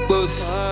Boss.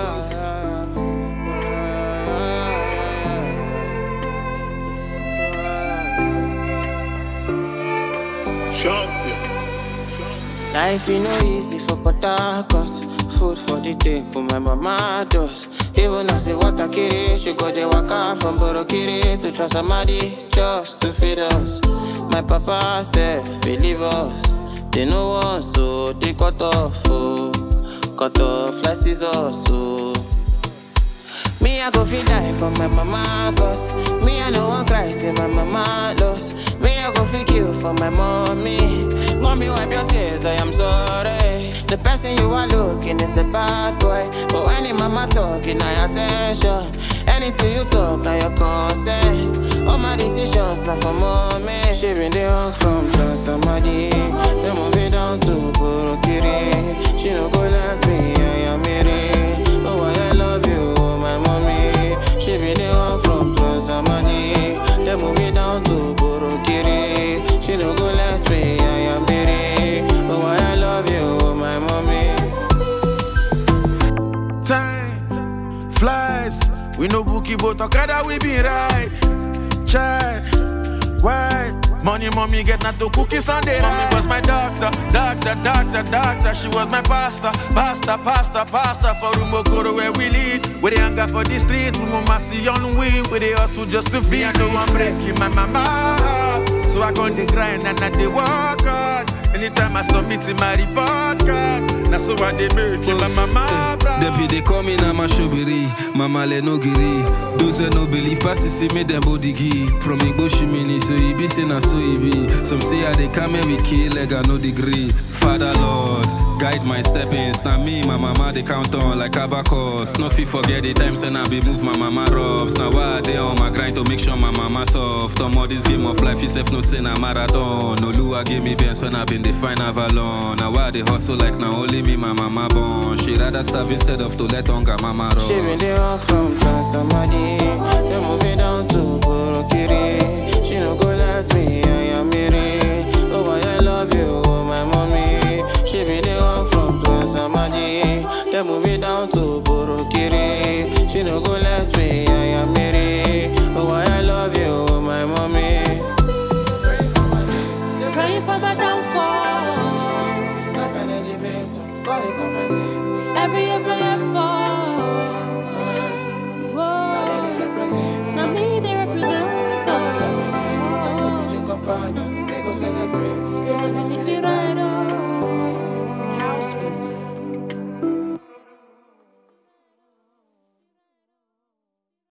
Life is no easy for Port Harcourt. Food for the table, my mama does. Even as the water carry, she go the waka from Borokiri to Trasamadi just to feed us. My papa said, believe us. They know us, so they cut off, like scissors, so. Me, I go feel die for my mama, cause me, I no one cry, see my mama lost. Me, I go feel kill for my mommy. Mommy, wipe your tears, I am sorry. The person you are looking is a bad boy. But when your mama talking, I attention. Anything you talk, now your consent. All my decisions, not for mommy. She been the hug from Trasamadi. Then move it down to Borokiri. She no go last me, I am Mary. Oh, why I love you, my mommy. She been the hug from Trasamadi. Then move it down to Borokiri. She no go last me, I am Mary. Oh, why I love you, my mommy. Time flies. We no bookie, but Okada we be right. Child, why? Money, mommy get not to cookies on the right. Mommy was my doctor. She was my pastor. Pastor. For Rumokoro where we live. Where they hang out for the street. Mama see on we. Where they hustle just to feed. I know I'm breaking my mama. So I go on the grind and I they work hard. Anytime I submit in my report card. That's so I they make my mama proud. Depuis they call me Nama Shobiri, Mama le no giri. Those who no believe passes see me them body gi. From Igbo Shimini, so he be say na so he be. Some say I they come and we kill like I no degree. Father Lord, guide my steppings. Now me, my mama they count on like abacus. No fit forget the times when I be move my mama robs. Now why they on my grind to make sure my mama soft. Tom all this game of life, yourself no say na marathon. No Lua give me bends when I been the fine Avalon. Now why they hustle like now only me my mama born. She rather starve instead of to let hunger mama run. She been the hug from Trasamadi. Then move it down to Borokiri. She no go last me, I am Mary. Oh, why I love you, my mommy. She been the hug from Trasamadi. Then move it down to Borokiri. She no go last me, I am Mary. Oh, why I love you, my mommy. Pray for my downfall. Like an elevator, God it compensates. Every effort. Whoa. Now me they represent. Companion, they go celebrate. If you don't